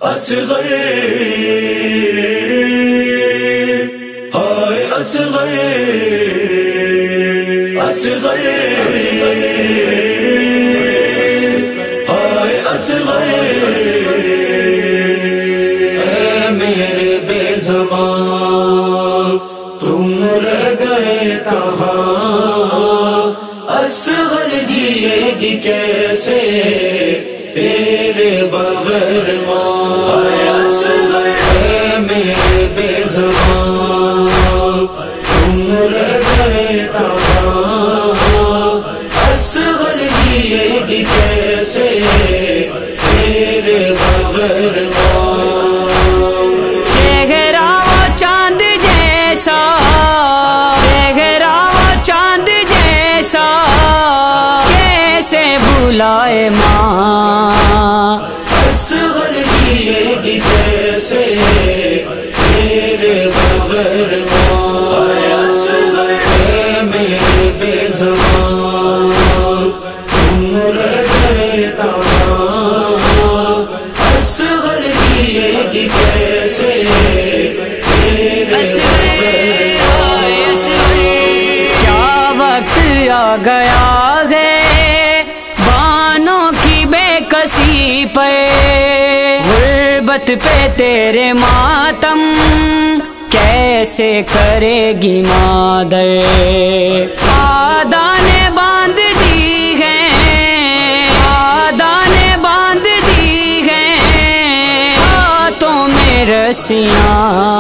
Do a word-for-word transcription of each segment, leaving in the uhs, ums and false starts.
اصغر ہائے اصغر اصغر ہائے اصغر اے میرے بے زبان تم رہ گئے کہاں، اصغر جیے گی کیسے تیرے بغیر ماں، اے اصغر اے میرے بے زبان تم رہ گئے کہاں، اصغر جیے گی کیسے تیرے بغیر ماں، چہرہ وہ چاند جیسا، چہرہ وہ چاند جیسا کیسے بلائے ماں، اصغر جیے گی کیسے تیرے بغیر ماں، اے اصغر اے میرے بے زبان تم رہ گئے کہاں، اصغر جیے گی کیسے تیرے بغیر ماں، کیا وقت آ گیا ہے بانوں کی بے کسی پر، غربت پہ تیرے ماتم کیسے کرے گی مادر، آدانے باندھ دی ہیں، آدانے باندھ دی ہیں ہاتھوں میں رسیاں،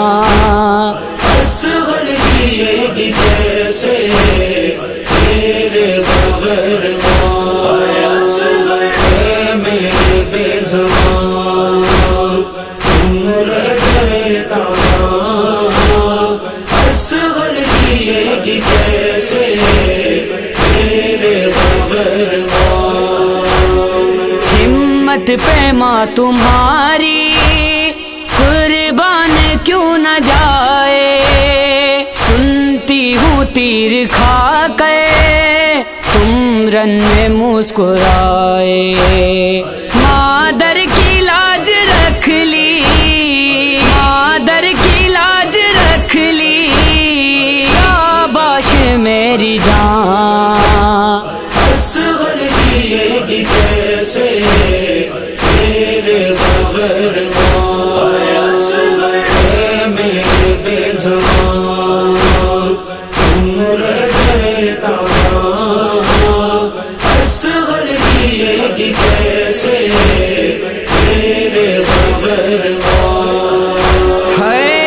اصغر جیے گی کیسے تیرے بغیر ماں، اے اصغر اے میرے بے زبان تم رہ گئے کہاں، اصغر جیے گی کیسے تیرے بغیر ماں، ہمت پیما تمہاری قربان کیوں نہ جائے، سنتی ہوں تیر کھا کر تم رن میں مسکرائے، مادر کی لاج رکھ لی، مادر کی لاج رکھ لی، شاباش میری جان، اصغر جیے گی کیسے تیرے بغیر ماں، اے اصغر اے میرے بے زبان تم رہ گئے کہاں، اصغر جیے گی کیسے تیرے بغیر ماں، ہے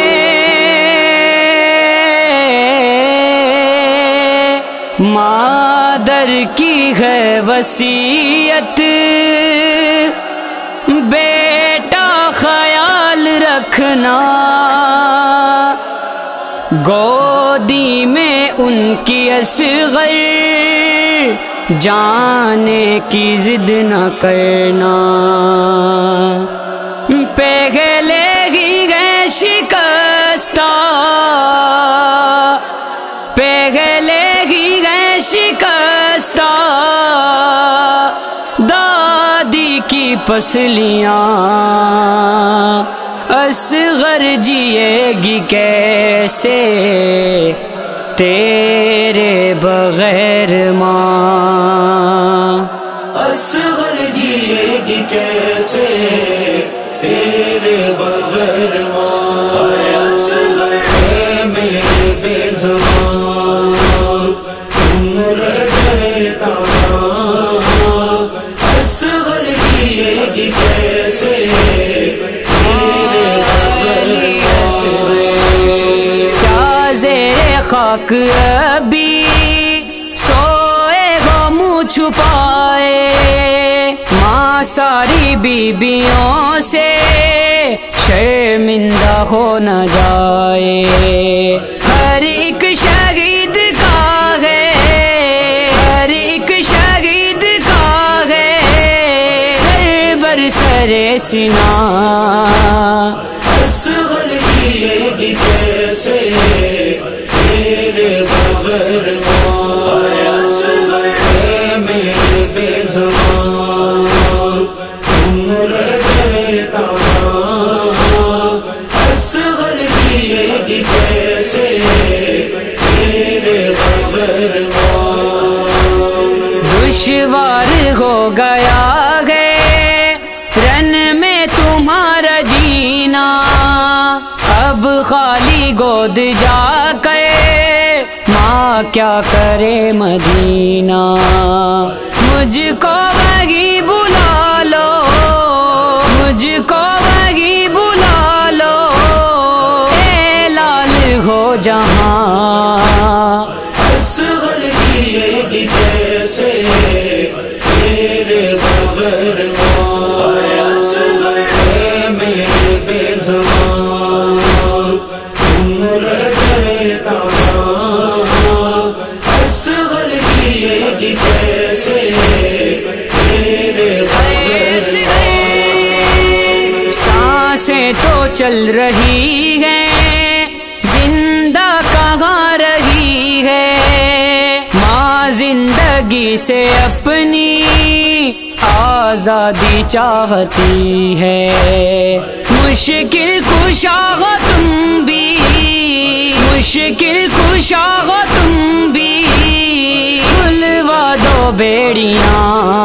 مادر کی ہے وصیت بیٹا خیال رکھنا، گودی میں ان کی اصغر جانے کی ضد نہ کرنا، پہلے ہی گئے شکستہ، پہلے ہی گئے شکستہ دادی کی پسلیاں، اصغر جیے گی کیسے تیرے بغیر ماں، اصغر جیے گی کیسے تیرے بغیر ماں، اے اصغر اے میرے بے زبان تم رہ گئے کہاں، اصغر جیے گی کیسے تیرے بغیر ماں، کیا زیر خاک ابھی سوئے ہو منہ چھپائے، ماں ساری بیبیوں سے شرمندہ ہو نہ جائے، ہر ایک شہید کا ہے، ہر ایک شہید کا ہے سر بر سر سینہ، اصغر جیے گی کیسے تیرے بغیر ماں، اے اصغر اے میرے بے زبان تم رہ گئے کہاں، تمہارا جینا، اب خالی گود جا کر ماں کیا کرے مدینہ، مجھ کو وہی بلا لو، مجھ کو وہی بلا لو، اے لال ہو جہاں، اصغر جیے گی کیسے تیرے بغیر ماں، اصغر ہے میرے بے زبان، تم رہ گئے کہاں، اصغر جیے گی کیسے تیرے بغیر ماں، سانسیں تو چل رہی ہیں، زندہ کہاں رہی ہے، ماں زندگی سے اپنی آزادی چاہتی ہے، مشکل کشا ہو تم بھی، مشکل کشا ہو تم بھی، کھلوا دو بیڑیاں،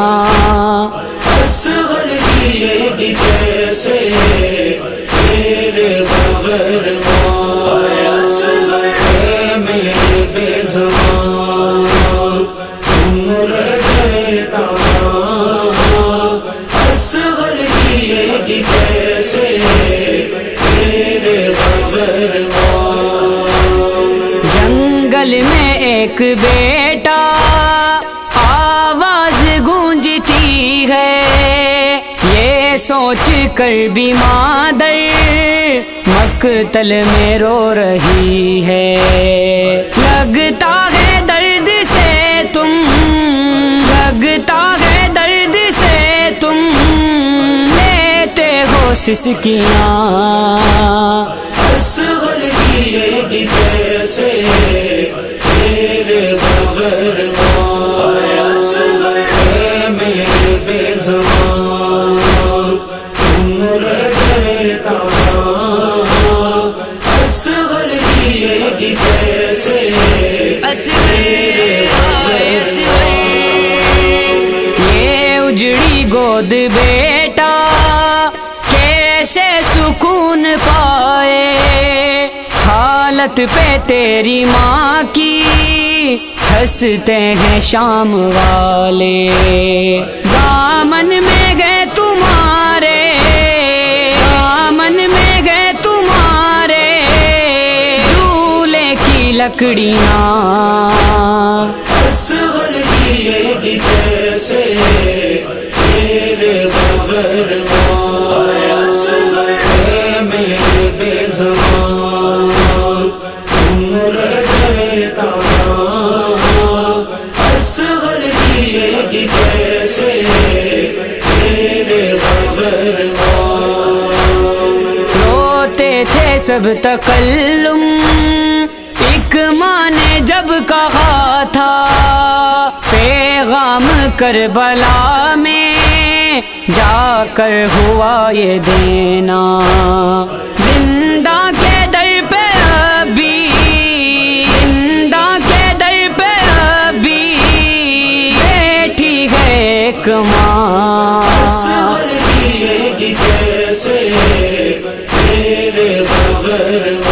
اصغر جیے گی کیسے تیرے بغیر ماں، اصغر ہے میرے بے زبان، تم رہ گئے کہاں، اصغر جیے گی کیسے تیرے بغیر ماں، جنگل میں ایک بیٹا آواز گونجتی ہے، یہ سوچ کر بھی مادر مقتل میں رو رہی ہے، لگتا ہے درد سے تم، لگتا ہے درد سے تم لیتے ہو سسکیاں، اصغر جیے گی کیسے تیرے بغیر ماں، اصغر ہے میرے بے زبان، تم رہ گئے کہاں، اصغر جیے گی کیسے تیرے بغیر ماں، یہ اجڑی گود بیٹا کیسے سکون پائے، حالت پہ تیری ماں کی ہنستے ہیں شام والے، دامن میں گئے تمہارے، دامن میں گئے تمہارے جھولے کی لکڑیاں، اصغر جیے گی کیسے تیرے بغیر ماں، اصغر ہے میرے بے زبان، تم رہ گئے کہاں، اصغر جیے گی کیسے تیرے بغیر ماں، روتے تھے سب تکلم، ایک ماں نے جب کہا تھا پیغام کربلا میں جا کر ہوا یہ دینا، زندہ کے در پہ ابھی، زندہ کے در پہ ابھی بیٹھی ہے ایک ماں، اصغر جیے گی کیسے تیرے بغیر